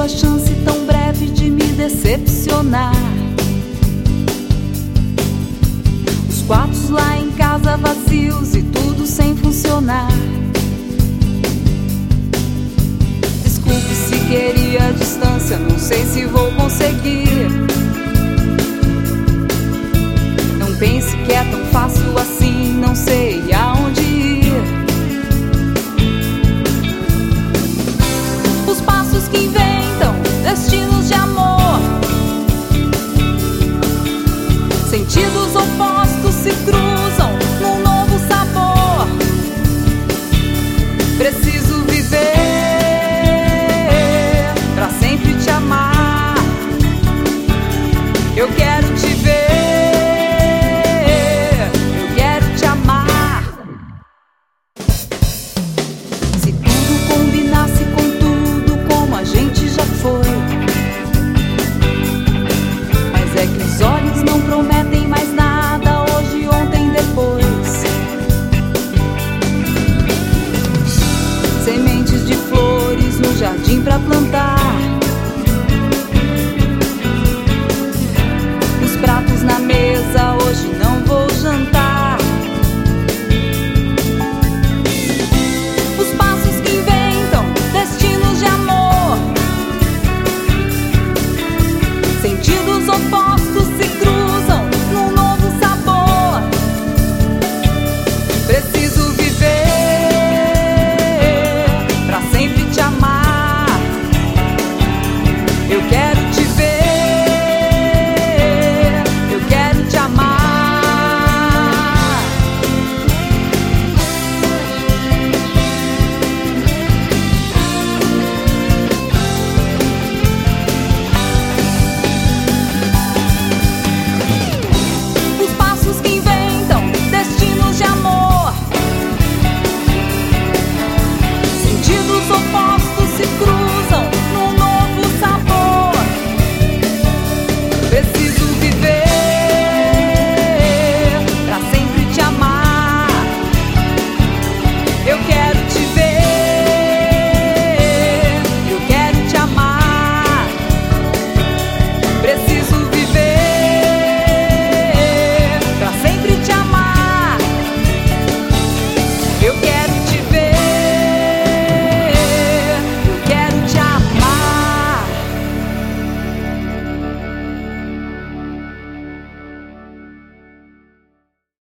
a chance tão breve de me decepcionar. Os quartos lá em casa vazios e tudo sem funcionar. Desculpe se queria distância, não sei se vou conseguir. Não pense que é tão fácil assim, não sei aonde ir. Os passos que inventam destinos de amor, sentidos opostos se cruzam num novo sabor. Preciso viver pra sempre te amar. Eu quero te ver, eu quero te amar. Se tudo combinasse com tudo como a gente já foi, mas é que os olhos não prometem mais nada hoje, ontem, depois. Sementes de flores no jardim pra plantar.